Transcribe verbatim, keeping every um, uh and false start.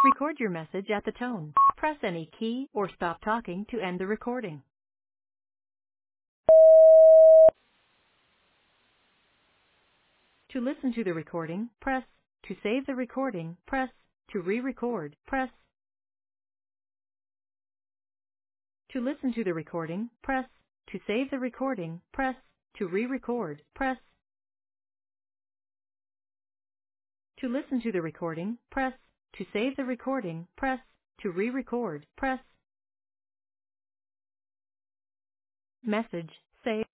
Record your message at the tone. Press any key or stop talking to end the recording. To listen to the recording, press. To save the recording, press. To re-record, press. To listen to the recording, press. To save the recording, press. To re-record, press. To listen to the recording, press. To save the recording, press. To re-record, press. Message, save.